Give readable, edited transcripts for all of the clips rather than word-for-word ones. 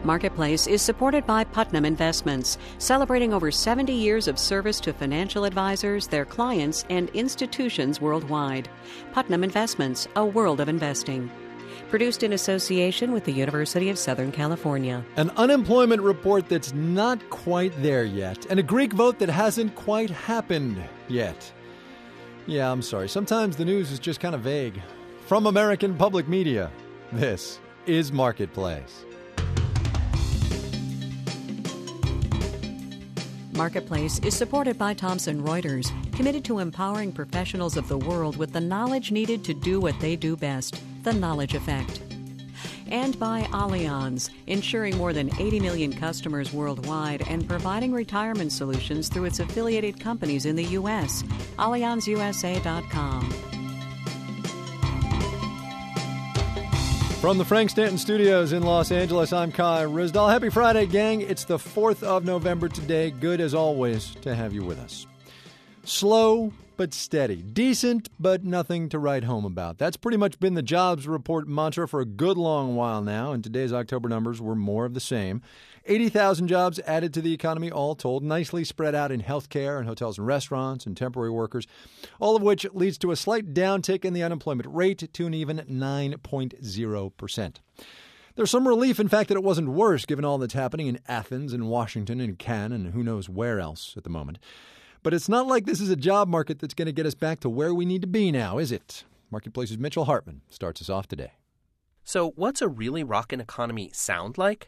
Marketplace is supported by Putnam Investments, celebrating over 70 years of service to financial advisors, their clients, and institutions worldwide. Putnam Investments, a world of investing. Produced in association with the University of Southern California. An unemployment report that's not quite there yet, and a Greek vote that hasn't quite happened yet. Yeah, I'm sorry. Sometimes the news is just kind of vague. From American Public Media, this is Marketplace. Marketplace is supported by Thomson Reuters, committed to empowering professionals of the world with the knowledge needed to do what they do best, the knowledge effect. And by Allianz, ensuring more than 80 million customers worldwide and providing retirement solutions through its affiliated companies in the U.S. AllianzUSA.com. From the Frank Stanton Studios in Los Angeles, I'm Kai Ryssdal. Happy Friday, gang. It's the 4th of November today. Good, as always, to have you with us. Slow but steady. Decent, but nothing to write home about. That's pretty much been the jobs report mantra for a good long while now, and today's October numbers were more of the same. 80,000 jobs added to the economy, all told, nicely spread out in healthcare and hotels and restaurants and temporary workers, all of which leads to a slight downtick in the unemployment rate to an even 9.0%. There's some relief, in fact, that it wasn't worse, given all that's happening in Athens and Washington and Cannes and who knows where else at the moment. But it's not like this is a job market that's going to get us back to where we need to be now, is it? Marketplace's Mitchell Hartman starts us off today. So what's a really rockin' economy sound like?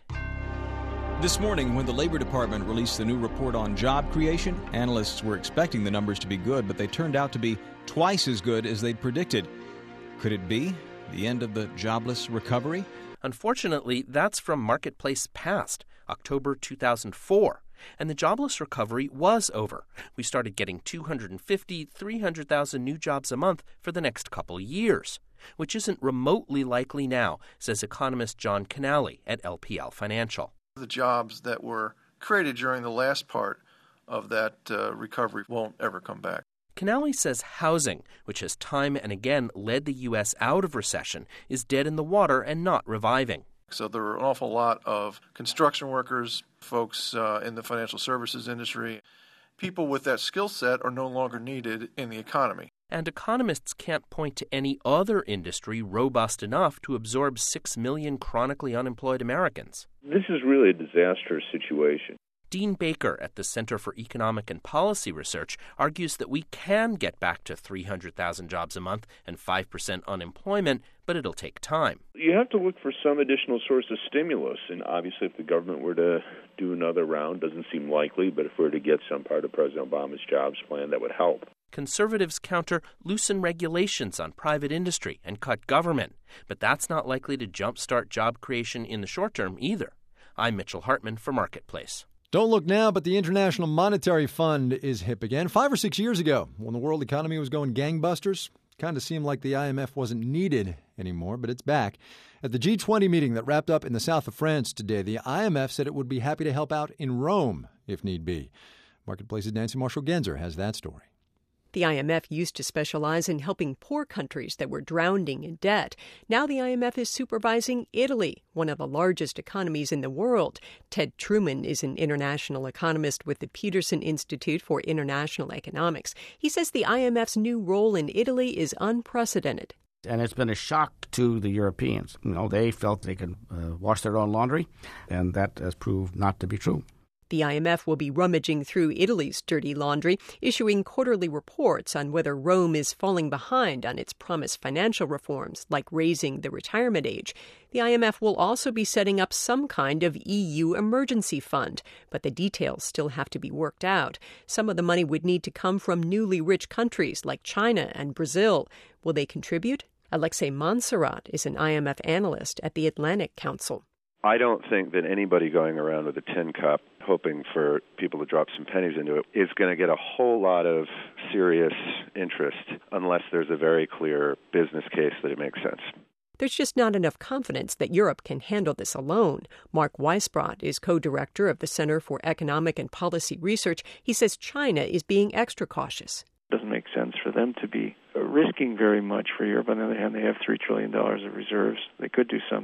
This morning, when the Labor Department released the new report on job creation, analysts were expecting the numbers to be good, but they turned out to be twice as good as they'd predicted. Could it be the end of the jobless recovery? Unfortunately, that's from Marketplace past, October 2004. And the jobless recovery was over. We started getting 250, 300,000 new jobs a month for the next couple years, which isn't remotely likely now, says economist John Canale at LPL Financial. The jobs that were created during the last part of that recovery won't ever come back. Canale says housing, which has time and again led the U.S. out of recession, is dead in the water and not reviving. So there are an awful lot of construction workers, folks in the financial services industry. People with that skill set are no longer needed in the economy. And economists can't point to any other industry robust enough to absorb 6 million chronically unemployed Americans. This is really a disastrous situation. Dean Baker at the Center for Economic and Policy Research argues that we can get back to 300,000 jobs a month and 5% unemployment, but it'll take time. You have to look for some additional source of stimulus, and obviously if the government were to do another round, doesn't seem likely, but if we were to get some part of President Obama's jobs plan, that would help. Conservatives counter loosen regulations on private industry and cut government, but that's not likely to jumpstart job creation in the short term either. I'm Mitchell Hartman for Marketplace. Don't look now, but the International Monetary Fund is hip again. 5 or 6 years ago, when the world economy was going gangbusters, kind of seemed like the IMF wasn't needed anymore, but it's back. At the G20 meeting that wrapped up in the south of France today, the IMF said it would be happy to help out in Rome, if need be. Marketplace's Nancy Marshall-Genzer has that story. The IMF used to specialize in helping poor countries that were drowning in debt. Now the IMF is supervising Italy, one of the largest economies in the world. Ted Truman is an international economist with the Peterson Institute for International Economics. He says the IMF's new role in Italy is unprecedented. And it's been a shock to the Europeans. They felt they could wash their own laundry, and that has proved not to be true. The IMF will be rummaging through Italy's dirty laundry, issuing quarterly reports on whether Rome is falling behind on its promised financial reforms, like raising the retirement age. The IMF will also be setting up some kind of EU emergency fund, but the details still have to be worked out. Some of the money would need to come from newly rich countries like China and Brazil. Will they contribute? Alexei Monserrat is an IMF analyst at the Atlantic Council. I don't think that anybody going around with a tin cup hoping for people to drop some pennies into it is going to get a whole lot of serious interest unless there's a very clear business case that it makes sense. There's just not enough confidence that Europe can handle this alone. Mark Weisbrot is co-director of the Center for Economic and Policy Research. He says China is being extra cautious. It doesn't make sense for them to be risking very much for Europe. On the other hand, they have $3 trillion of reserves. They could do something.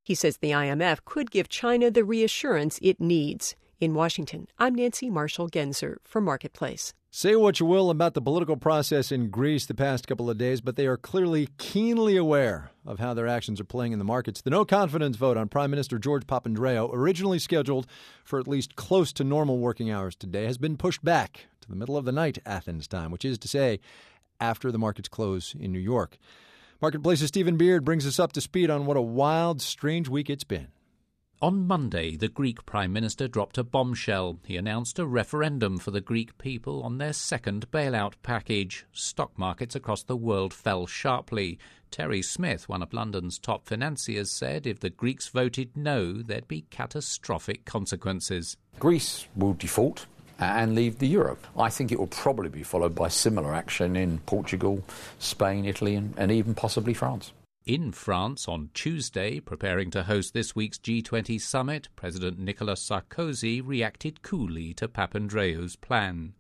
He says the IMF could give China the reassurance it needs. In Washington, I'm Nancy Marshall-Genzer for Marketplace. Say what you will about the political process in Greece the past couple of days, but they are clearly keenly aware of how their actions are playing in the markets. The no-confidence vote on Prime Minister George Papandreou, originally scheduled for at least close to normal working hours today, has been pushed back to the middle of the night Athens time, which is to say after the markets close in New York. Marketplace's Stephen Beard brings us up to speed on what a wild, strange week it's been. On Monday, the Greek Prime Minister dropped a bombshell. He announced a referendum for the Greek people on their second bailout package. Stock markets across the world fell sharply. Terry Smith, one of London's top financiers, said if the Greeks voted no, there'd be catastrophic consequences. Greece will default and leave the euro. I think it will probably be followed by similar action in Portugal, Spain, Italy and even possibly France. In France on Tuesday, preparing to host this week's G20 summit, President Nicolas Sarkozy reacted coolly to Papandreou's plan.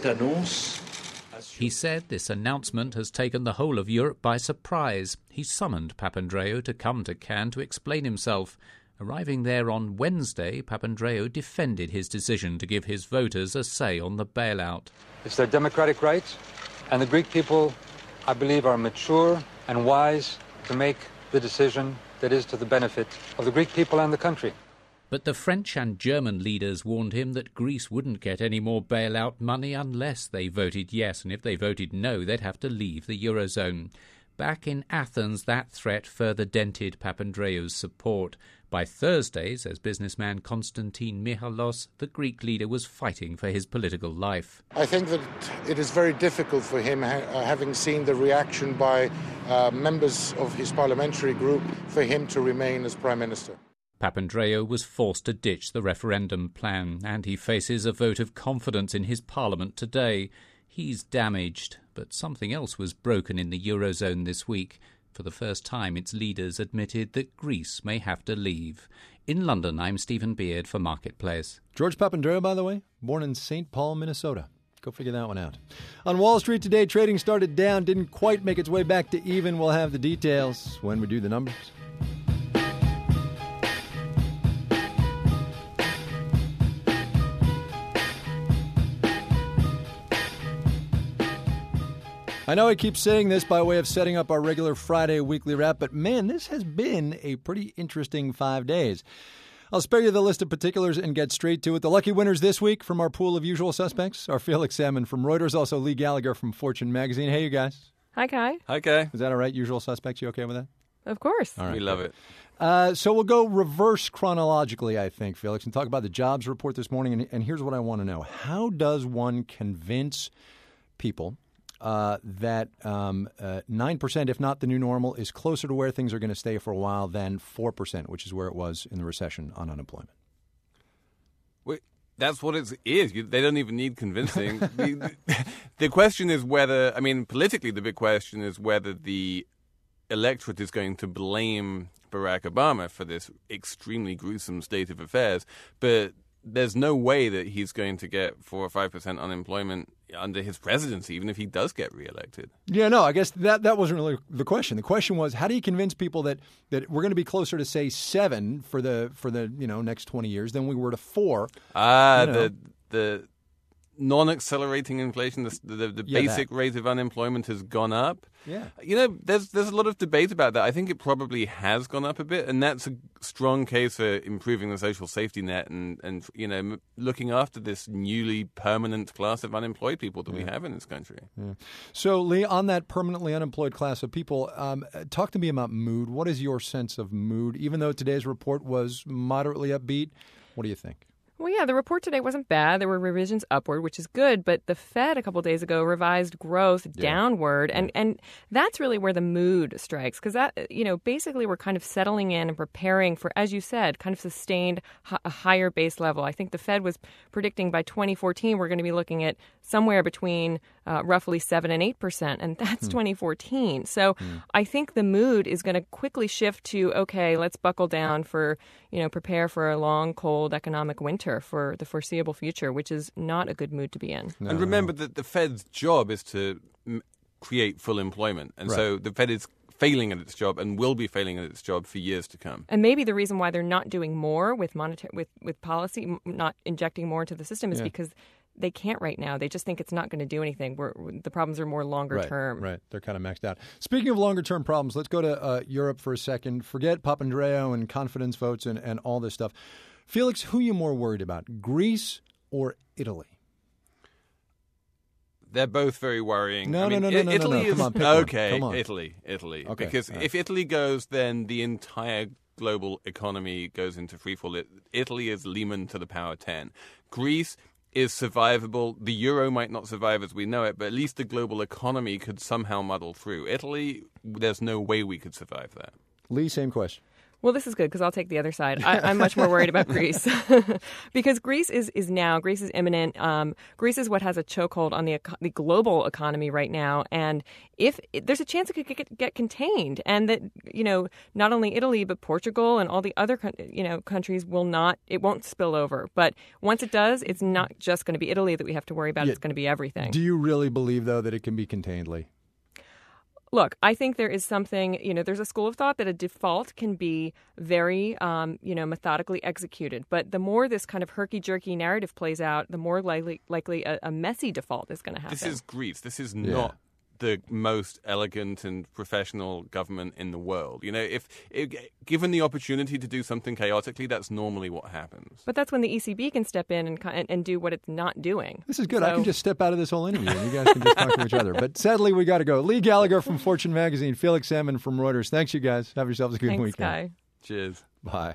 He said this announcement has taken the whole of Europe by surprise. He summoned Papandreou to come to Cannes to explain himself. Arriving there on Wednesday, Papandreou defended his decision to give his voters a say on the bailout. It's their democratic right, and the Greek people, I believe, are mature and wise to make the decision that is to the benefit of the Greek people and the country. But the French and German leaders warned him that Greece wouldn't get any more bailout money unless they voted yes, and if they voted no, they'd have to leave the Eurozone. Back in Athens, that threat further dented Papandreou's support. By Thursday, says businessman Konstantin Michalos, the Greek leader was fighting for his political life. I think that it is very difficult for him, having seen the reaction by members of his parliamentary group, for him to remain as Prime Minister. Papandreou was forced to ditch the referendum plan, and he faces a vote of confidence in his parliament today. He's damaged, but something else was broken in the Eurozone this week. For the first time, its leaders admitted that Greece may have to leave. In London, I'm Stephen Beard for Marketplace. George Papandreou, by the way, born in St. Paul, Minnesota. Go figure that one out. On Wall Street today, trading started down, didn't quite make its way back to even. We'll have the details when we do the numbers. I know I keep saying this by way of setting up our regular Friday weekly wrap, but man, this has been a pretty interesting 5 days. I'll spare you the list of particulars and get straight to it. The lucky winners this week from our pool of usual suspects are Felix Salmon from Reuters, also Lee Gallagher from Fortune magazine. Hey, you guys. Hi, Kai. Hi, Kai. Is that all right, usual suspects? You okay with that? Of course. All right, we love it. So we'll go reverse chronologically, I think, Felix, and talk about the jobs report this morning. And here's what I want to know. How does one convince people that 9%, if not the new normal, is closer to where things are going to stay for a while than 4%, which is where it was in the recession on unemployment? Wait, that's what it is. They don't even need convincing. The question is whether, politically the big question is whether the electorate is going to blame Barack Obama for this extremely gruesome state of affairs. But there's no way that he's going to get 4 or 5% unemployment under his presidency, even if he does get reelected. Yeah, no, I guess that wasn't really the question. The question was, how do you convince people that we're going to be closer to, say, 7 for the next 20 years than we were to 4? The non-accelerating inflation, the basic rate of unemployment has gone up. Yeah. There's a lot of debate about that. I think it probably has gone up a bit, and that's a strong case for improving the social safety net and looking after this newly permanent class of unemployed people that we have in this country. Yeah. So, Lee, on that permanently unemployed class of people, talk to me about mood. What is your sense of mood? Even though today's report was moderately upbeat, what do you think? Well, yeah, the report today wasn't bad. There were revisions upward, which is good. But the Fed a couple days ago revised growth downward. And that's really where the mood strikes, because that, basically we're kind of settling in and preparing for, as you said, kind of sustained a higher base level. I think the Fed was predicting by 2014 we're going to be looking at somewhere between roughly 7 and 8%. And that's 2014. So I think the mood is going to quickly shift to, okay, let's buckle down for, prepare for a long, cold economic winter for the foreseeable future, which is not a good mood to be in. No. And remember that the Fed's job is to create full employment. And so the Fed is failing at its job and will be failing at its job for years to come. And maybe the reason why they're not doing more with policy, not injecting more into the system, is because they can't right now. They just think it's not going to do anything. The problems are more longer term. Right. They're kind of maxed out. Speaking of longer term problems, let's go to Europe for a second. Forget Papandreou and confidence votes and all this stuff. Felix, who are you more worried about, Greece or Italy? They're both very worrying. No. Italy is Come on, pick okay. one. Come on. Italy. Okay. Because if Italy goes, then the entire global economy goes into freefall. Italy is Lehman to the power 10. Greece is survivable. The euro might not survive as we know it, but at least the global economy could somehow muddle through. Italy, there's no way we could survive that. Lee, same question. Well, this is good because I'll take the other side. I'm much more worried about Greece because Greece is imminent. Greece is what has a chokehold on the global economy right now. And if there's a chance it could get contained, and that, not only Italy, but Portugal and all the other, countries it won't spill over. But once it does, it's not just going to be Italy that we have to worry about. It's going to be everything. Do you really believe, though, that it can be contained, Lee? Look, I think there is something, there's a school of thought that a default can be very, methodically executed. But the more this kind of herky-jerky narrative plays out, the more likely a messy default is going to happen. This is Greece. This is not the most elegant and professional government in the world. If given the opportunity to do something chaotically, that's normally what happens. But that's when the ECB can step in and do what it's not doing. This is good. I can just step out of this whole interview and you guys can just talk to each other. But sadly, we got to go. Lee Gallagher from Fortune Magazine, Felix Salmon from Reuters. Thanks, you guys. Have yourselves a good weekend. Thanks, Guy. Cheers. Bye.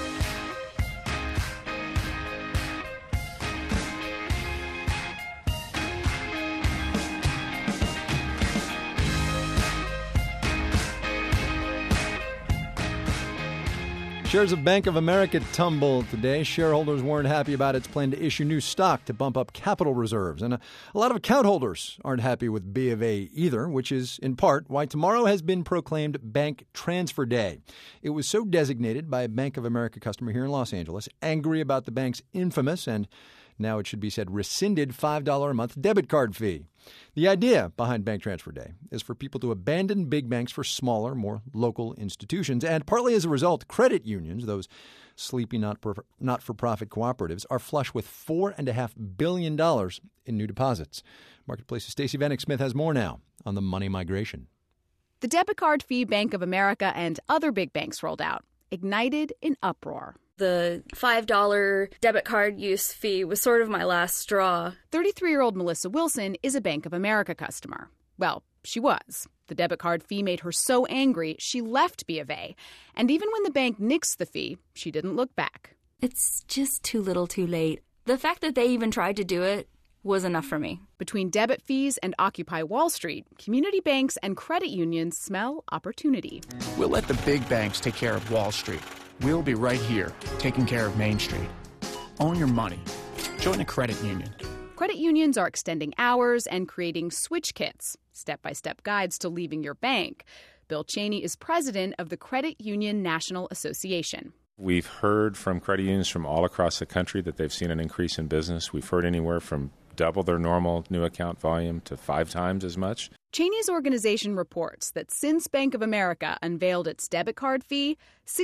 Shares of Bank of America tumbled today. Shareholders weren't happy about its plan to issue new stock to bump up capital reserves. And a lot of account holders aren't happy with B of A either, which is in part why tomorrow has been proclaimed Bank Transfer Day. It was so designated by a Bank of America customer here in Los Angeles, angry about the bank's infamous and now it should be said rescinded $5 a month debit card fee. The idea behind Bank Transfer Day is for people to abandon big banks for smaller, more local institutions. And partly as a result, credit unions, those sleepy not-for-profit cooperatives, are flush with $4.5 billion in new deposits. Marketplace's Stacey Vanek Smith has more now on the money migration. The debit card fee Bank of America and other big banks rolled out ignited an uproar. The $5 debit card use fee was sort of my last straw. 33-year-old Melissa Wilson is a Bank of America customer. Well, she was. The debit card fee made her so angry, she left B of A. And even when the bank nixed the fee, she didn't look back. It's just too little too late. The fact that they even tried to do it was enough for me. Between debit fees and Occupy Wall Street, community banks and credit unions smell opportunity. We'll let the big banks take care of Wall Street. We'll be right here, taking care of Main Street. Own your money. Join a credit union. Credit unions are extending hours and creating switch kits, step-by-step guides to leaving your bank. Bill Cheney is president of the Credit Union National Association. We've heard from credit unions from all across the country that they've seen an increase in business. We've heard anywhere from double their normal new account volume to 5 times as much. Cheney's organization reports that since Bank of America unveiled its debit card fee,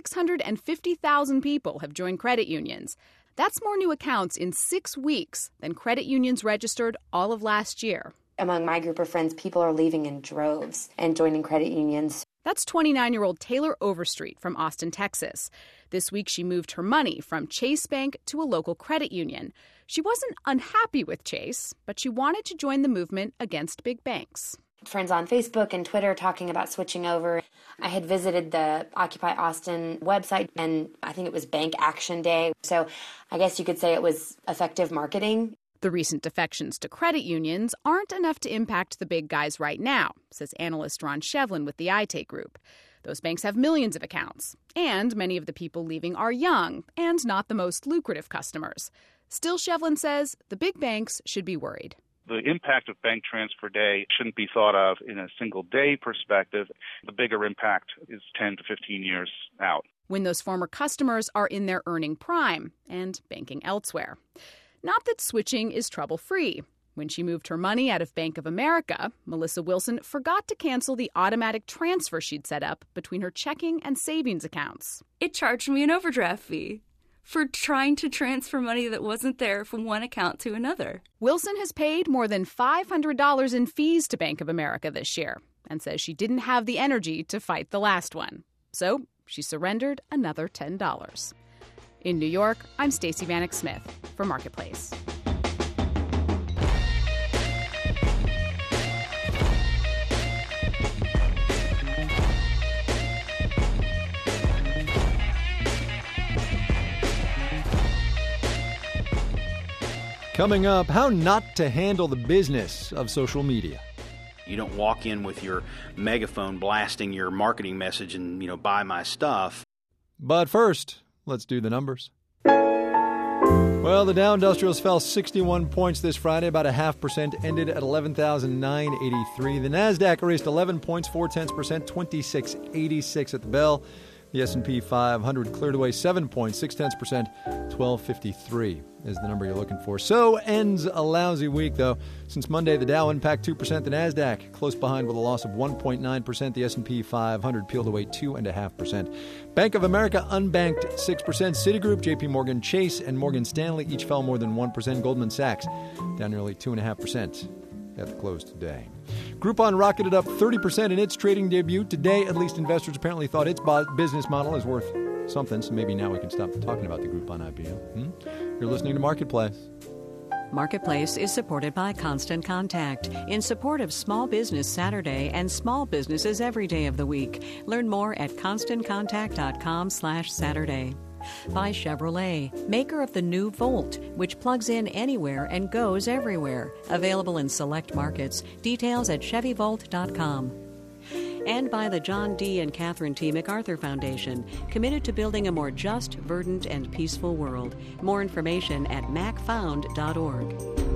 650,000 people have joined credit unions. That's more new accounts in 6 weeks than credit unions registered all of last year. Among my group of friends, people are leaving in droves and joining credit unions. That's 29-year-old Taylor Overstreet from Austin, Texas. This week, she moved her money from Chase Bank to a local credit union. She wasn't unhappy with Chase, but she wanted to join the movement against big banks. Friends on Facebook and Twitter talking about switching over. I had visited the Occupy Austin website, and I think it was Bank Action Day. So I guess you could say it was effective marketing. The recent defections to credit unions aren't enough to impact the big guys right now, says analyst Ron Shevlin with the Aite Group. Those banks have millions of accounts, and many of the people leaving are young and not the most lucrative customers. Still, Shevlin says the big banks should be worried. The impact of Bank Transfer Day shouldn't be thought of in a single day perspective. The bigger impact is 10 to 15 years out. When those former customers are in their earning prime and banking elsewhere. Not that switching is trouble-free. When she moved her money out of Bank of America, Melissa Wilson forgot to cancel the automatic transfer she'd set up between her checking and savings accounts. It charged me an overdraft fee for trying to transfer money that wasn't there from one account to another. Wilson has paid more than $500 in fees to Bank of America this year and says she didn't have the energy to fight the last one. So she surrendered another $10. In New York, I'm Stacey Vanek Smith for Marketplace. Coming up, how not to handle the business of social media. You don't walk in with your megaphone blasting your marketing message and, buy my stuff. But first, let's do the numbers. Well, the Dow Industrials fell 61 points this Friday, about 0.5%, ended at 11,983. The NASDAQ erased 11 points, 0.4%, 2686 at the bell. The S&P 500 cleared away 7 points, 0.6%, 1253 is the number you're looking for. So ends a lousy week, though. Since Monday, the Dow unpacked 2%, the NASDAQ close behind with a loss of 1.9%. The S&P 500 peeled away 2.5%. Bank of America unbanked 6%. Citigroup, JP Morgan Chase, and Morgan Stanley each fell more than 1%. Goldman Sachs down nearly 2.5% at the close today. Groupon rocketed up 30% in its trading debut. Today, at least, investors apparently thought its business model is worth something, so maybe now we can stop talking about the Groupon IPO. You're listening to Marketplace. Marketplace is supported by Constant Contact in support of Small Business Saturday and small businesses every day of the week. Learn more at ConstantContact.com/Saturday. By Chevrolet, maker of the new Volt, which plugs in anywhere and goes everywhere. Available in select markets. Details at ChevyVolt.com. And by the John D. and Catherine T. MacArthur Foundation, committed to building a more just, verdant, and peaceful world. More information at macfound.org.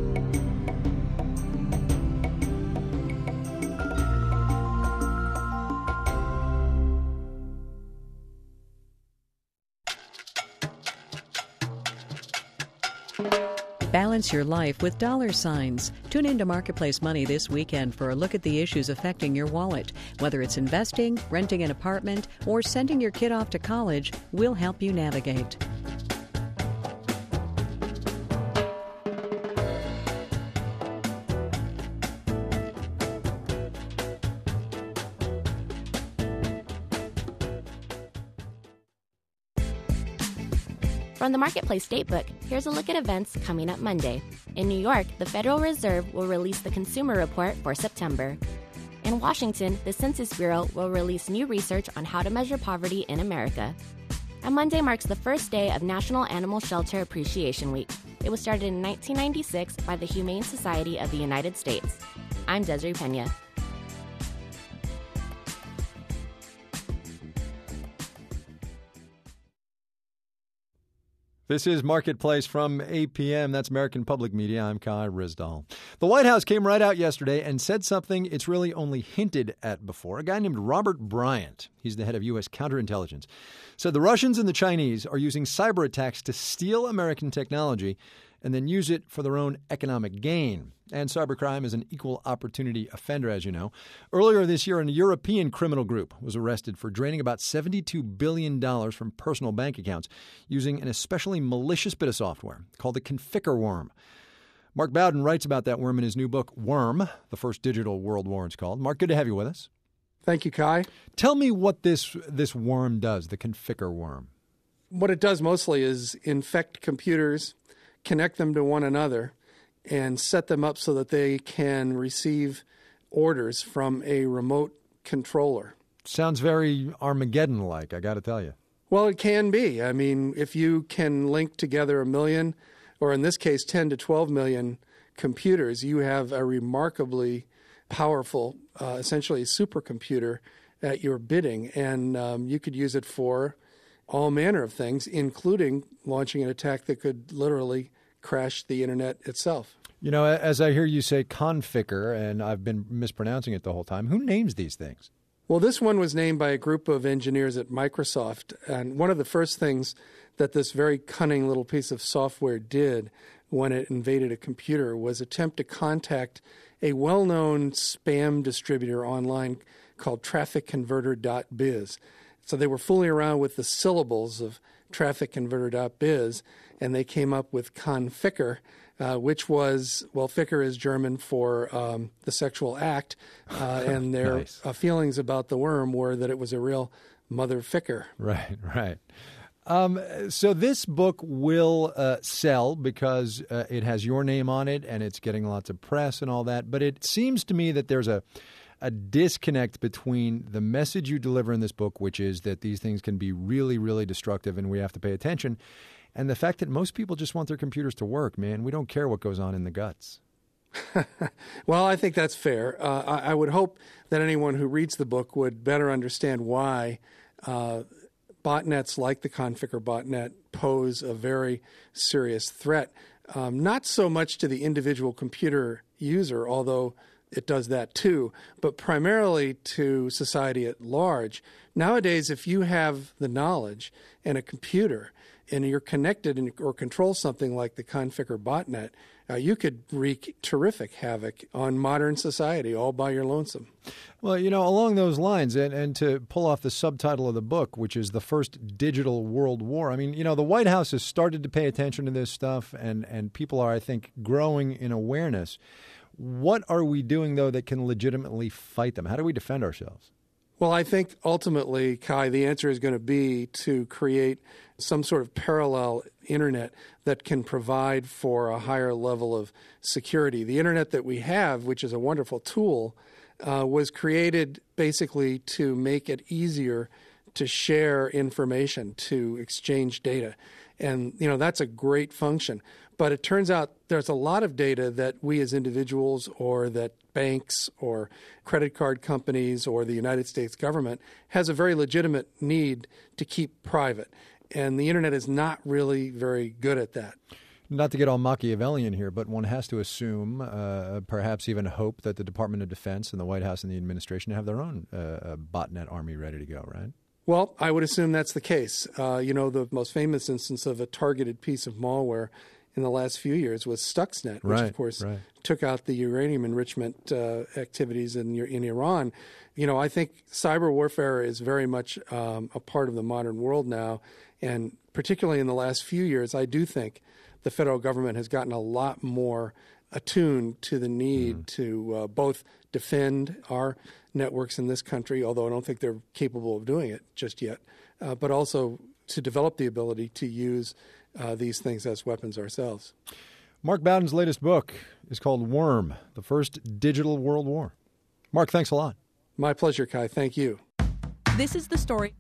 Balance your life with dollar signs. Tune into Marketplace Money this weekend for a look at the issues affecting your wallet. Whether it's investing, renting an apartment, or sending your kid off to college, we'll help you navigate. From the Marketplace Datebook, here's a look at events coming up Monday. In New York, the Federal Reserve will release the Consumer Report for September. In Washington, the Census Bureau will release new research on how to measure poverty in America. And Monday marks the first day of National Animal Shelter Appreciation Week. It was started in 1996 by the Humane Society of the United States. I'm Desiree Pena. This is Marketplace from APM. That's American Public Media. I'm Kai Rizdal. The White House came right out yesterday and said something it's really only hinted at before. A guy named Robert Bryant, he's the head of U.S. counterintelligence, said the Russians and the Chinese are using cyber attacks to steal American technology and then use it for their own economic gain. And cybercrime is an equal opportunity offender, as you know. Earlier this year, a European criminal group was arrested for draining about $72 billion from personal bank accounts using an especially malicious bit of software called the Conficker worm. Mark Bowden writes about that worm in his new book, Worm, The First Digital World War, it's called. Mark, good to have you with us. Thank you, Kai. Tell me what this worm does, the Conficker worm. What it does mostly is infect computers, connect them to one another, and set them up so that they can receive orders from a remote controller. Sounds very Armageddon-like, I got to tell you. Well, it can be. I mean, if you can link together 1 million, or in this case 10 to 12 million computers, you have a remarkably powerful, essentially supercomputer at your bidding. And you could use it for all manner of things, including launching an attack that could literally crash the internet itself. You know, as I hear you say Conficker, and I've been mispronouncing it the whole time, who names these things? Well, this one was named by a group of engineers at Microsoft, and one of the first things that this very cunning little piece of software did when it invaded a computer was attempt to contact a well-known spam distributor online called trafficconverter.biz. So they were fooling around with the syllables of trafficconverter.biz, and they came up with Conficker, which was, well, Ficker is German for the sexual act, and their Nice. Feelings about the worm were that it was a real mother ficker. Right, right. So this book will sell because it has your name on it and it's getting lots of press and all that. But it seems to me that there's a disconnect between the message you deliver in this book, which is that these things can be really, really destructive and we have to pay attention, and the fact that most people just want their computers to work, man. We don't care what goes on in the guts. Well, I think that's fair. I would hope that anyone who reads the book would better understand why botnets like the Conficker botnet pose a very serious threat, not so much to the individual computer user, although it does that too, but primarily to society at large. Nowadays, if you have the knowledge and a computer and you're connected or control something like the Conficker botnet, you could wreak terrific havoc on modern society all by your lonesome. Well, along those lines, and to pull off the subtitle of the book, which is The First Digital World War, I mean, the White House has started to pay attention to this stuff, and people are, I think, growing in awareness. What are we doing, though, that can legitimately fight them? How do we defend ourselves? Well, I think ultimately, Kai, the answer is going to be to create some sort of parallel internet that can provide for a higher level of security. The internet that we have, which is a wonderful tool, was created basically to make it easier to share information, to exchange data. And, that's a great function. But it turns out there's a lot of data that we as individuals or that banks or credit card companies or the United States government has a very legitimate need to keep private. And the internet is not really very good at that. Not to get all Machiavellian here, but one has to assume, perhaps even hope, that the Department of Defense and the White House and the administration have their own botnet army ready to go, right? Well, I would assume that's the case. The most famous instance of a targeted piece of malware in the last few years was Stuxnet, which, of course, took out the uranium enrichment activities in Iran. I think cyber warfare is very much a part of the modern world now, and particularly in the last few years, I do think the federal government has gotten a lot more attuned to the need to both defend our networks in this country, although I don't think they're capable of doing it just yet, but also to develop the ability to use these things as weapons ourselves. Mark Bowden's latest book is called Worm, The First Digital World War. Mark, thanks a lot. My pleasure, Kai. Thank you. This is the story.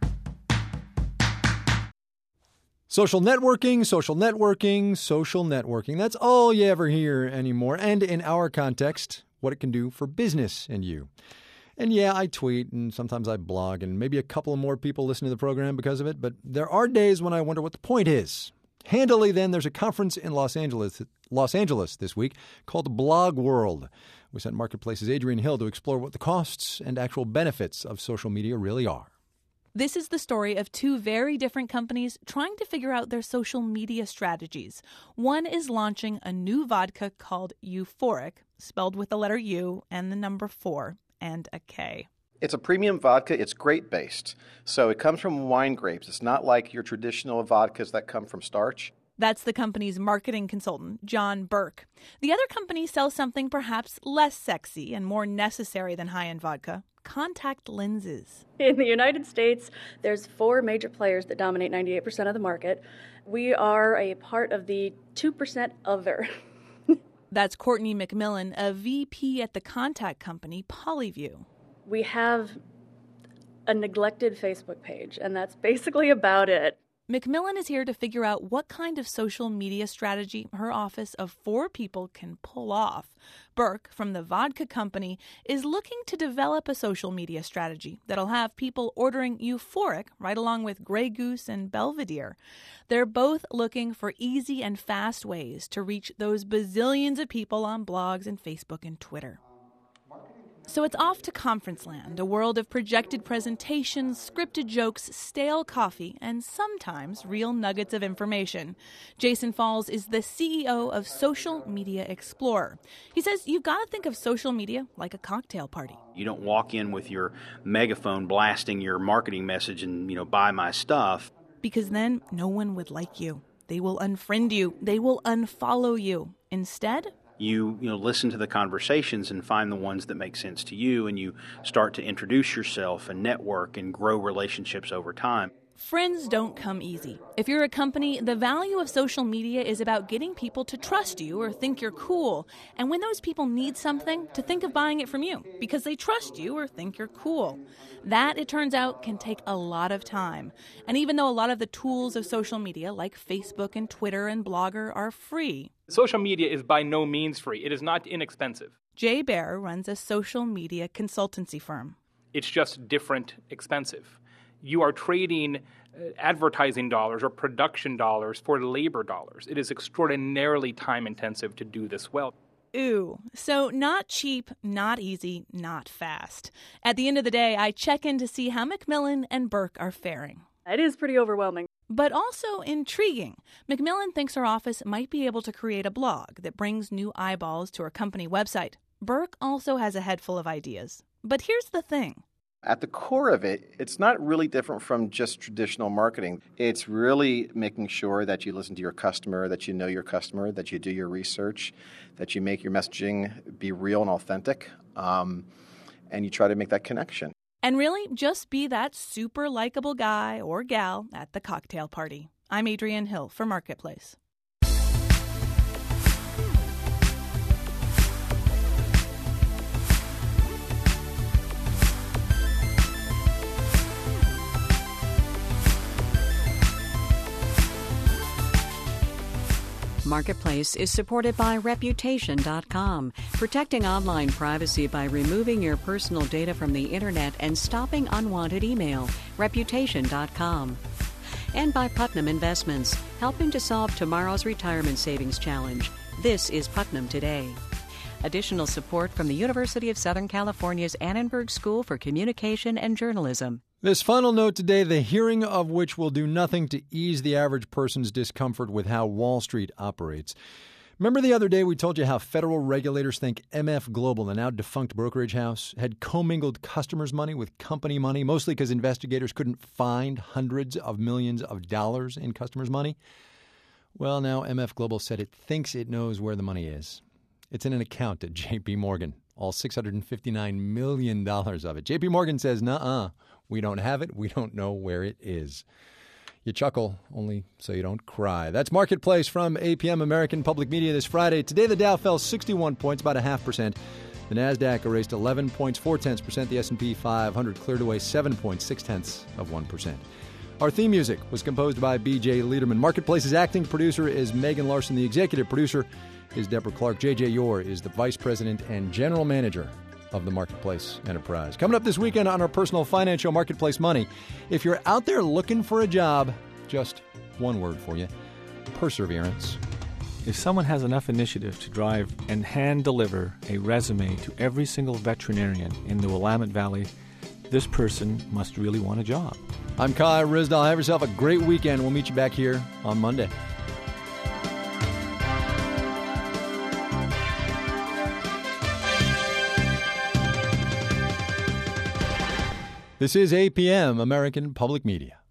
Social networking, social networking, social networking. That's all you ever hear anymore. And in our context, what it can do for business and you. And yeah, I tweet and sometimes I blog and maybe a couple of more people listen to the program because of it. But there are days when I wonder what the point is. Handily, then, there's a conference in Los Angeles this week called Blog World. We sent Marketplace's Adrian Hill to explore what the costs and actual benefits of social media really are. This is the story of two very different companies trying to figure out their social media strategies. One is launching a new vodka called Euphoric, spelled with the letter U and the number 4 and a K. It's a premium vodka. It's grape-based. So it comes from wine grapes. It's not like your traditional vodkas that come from starch. That's the company's marketing consultant, John Burke. The other company sells something perhaps less sexy and more necessary than high-end vodka: contact lenses. In the United States, there's 4 major players that dominate 98% of the market. We are a part of the 2% other. That's Courtney McMillan, a VP at the contact company Polyview. We have a neglected Facebook page, and that's basically about it. McMillan is here to figure out what kind of social media strategy her office of 4 people can pull off. Burke, from the vodka company, is looking to develop a social media strategy that'll have people ordering Euphoric right along with Grey Goose and Belvedere. They're both looking for easy and fast ways to reach those bazillions of people on blogs and Facebook and Twitter. So it's off to conference land, a world of projected presentations, scripted jokes, stale coffee, and sometimes real nuggets of information. Jason Falls is the CEO of Social Media Explorer. He says you've got to think of social media like a cocktail party. You don't walk in with your megaphone blasting your marketing message and, buy my stuff. Because then no one would like you. They will unfriend you. They will unfollow you. Instead, You listen to the conversations and find the ones that make sense to you, and you start to introduce yourself and network and grow relationships over time. friends don't come easy. If you're a company, the value of social media is about getting people to trust you or think you're cool. And when those people need something, to think of buying it from you because they trust you or think you're cool. That, it turns out, can take a lot of time. And even though a lot of the tools of social media, like Facebook and Twitter and Blogger, are free, social media is by no means free. It is not inexpensive. Jay Baer runs a social media consultancy firm. It's just different expensive. You are trading advertising dollars or production dollars for labor dollars. It is extraordinarily time-intensive to do this well. Ooh, so not cheap, not easy, not fast. At the end of the day, I check in to see how Macmillan and Burke are faring. It is pretty overwhelming. But also intriguing. Macmillan thinks her office might be able to create a blog that brings new eyeballs to her company website. Burke also has a head full of ideas. But here's the thing. At the core of it, it's not really different from just traditional marketing. It's really making sure that you listen to your customer, that you know your customer, that you do your research, that you make your messaging be real and authentic, and you try to make that connection. And really, just be that super likable guy or gal at the cocktail party. I'm Adrienne Hill for Marketplace. Marketplace is supported by Reputation.com, protecting online privacy by removing your personal data from the internet and stopping unwanted email. Reputation.com. And by Putnam Investments, helping to solve tomorrow's retirement savings challenge. This is Putnam Today. Additional support from the University of Southern California's Annenberg School for Communication and Journalism. This final note today, the hearing of which will do nothing to ease the average person's discomfort with how Wall Street operates. Remember the other day we told you how federal regulators think MF Global, the now defunct brokerage house, had commingled customers' money with company money, mostly because investigators couldn't find hundreds of millions of dollars in customers' money? Well, now MF Global said it thinks it knows where the money is. It's in an account at J.P. Morgan, all $659 million of it. J.P. Morgan says, nuh-uh, we don't have it. We don't know where it is. You chuckle, only so you don't cry. That's Marketplace from APM American Public Media this Friday. Today, the Dow fell 61 points, about 0.5%. The NASDAQ erased 11 points, 0.4%. The S&P 500 cleared away 7 points, 0.6%. Our theme music was composed by B.J. Liederman. Marketplace's acting producer is Megan Larson. The executive producer is Deborah Clark. J.J. Yore is the vice president and general manager of the Marketplace Enterprise. Coming up this weekend on our personal finance show, Marketplace Money, if you're out there looking for a job, just one word for you: perseverance. If someone has enough initiative to drive and hand-deliver a resume to every single veterinarian in the Willamette Valley, this person must really want a job. I'm Kai Ryssdal. Have yourself a great weekend. We'll meet you back here on Monday. This is APM, American Public Media.